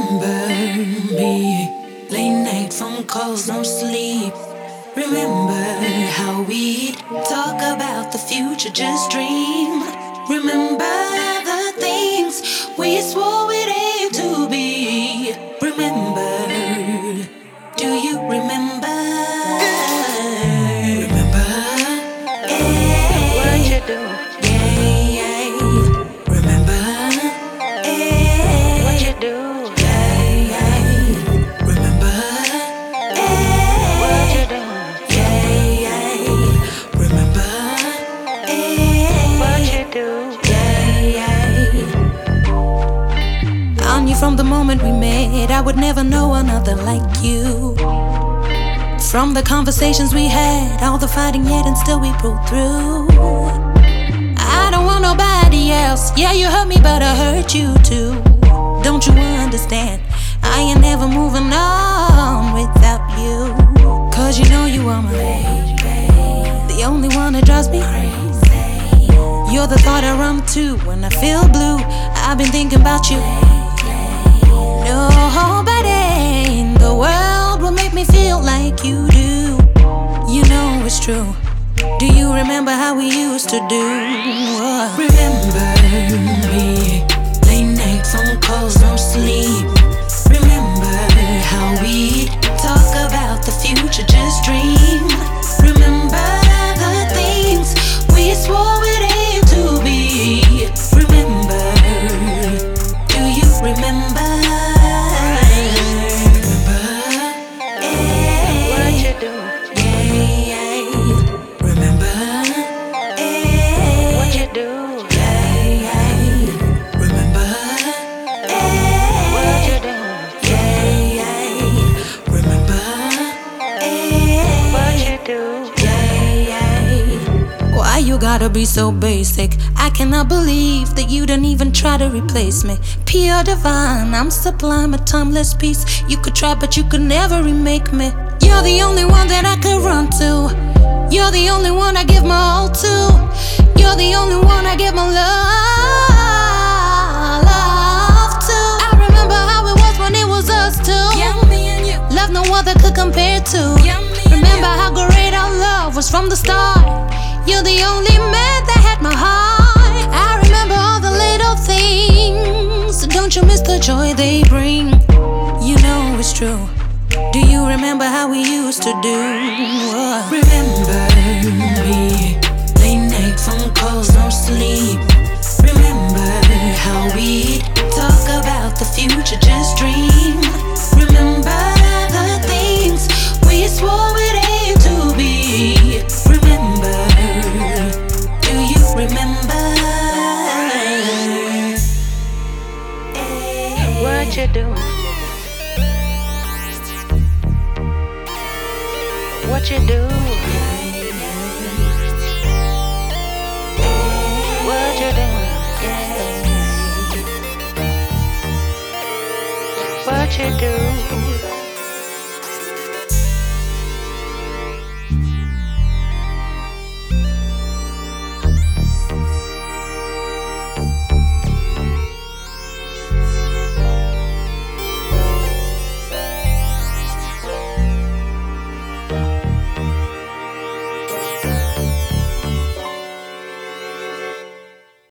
Remember me, late night phone calls, no sleep. Remember how we'd talk about the future, just dream. Remember the things we swore we'd aim to be. Remember, do you remember? Remember, yeah. What you do? Yeah, yeah. Remember, yeah. What you do? Yeah, yeah. Remember, yeah. What you do? Yeah, yeah. Remember, yeah. What you do? Yeah, yeah. I knew from the moment we met I would never know another like you. From the conversations we had, all the fighting yet, and still we pulled through. I don't want nobody else. Yeah, you hurt me, but I hurt you too. Don't you understand? I ain't never moving on without you. Cause you know you are my baby, the only one that drives me crazy. You're the thought I run to when I feel blue. I've been thinking about you. Nobody in the world will make me feel like you do. You know it's true. Do you remember how we used to do? Remember me, late night phone calls, no sleep. Remember how we talk about the future, just dream. Remember the things we swore we'd aim to be. Remember, do you remember? What you do? Remember, What you do? remember, What you do? remember, What you do? Why you gotta be so basic? I cannot believe that you didn't even try to replace me. Pure divine, I'm sublime, a timeless piece. You could try, but you could never remake me. You're the only one that I could run to. You're the only one I give my all to. You're the only one I give my love to. I remember how it was when it was us two. yeah, me and you. Love no other could compare to. Yeah, me and Remember how great our love was from the start. You're the only man that had my heart. I remember all the little things. So don't you miss the joy they bring? You know it's true. Do you remember how we used to do? Remember me, late night phone calls, no sleep. Remember how we talk about the future, just dream. Remember the things we swore we'd aim to be. Remember, do you remember? What you do? What you do? What you do? What you do?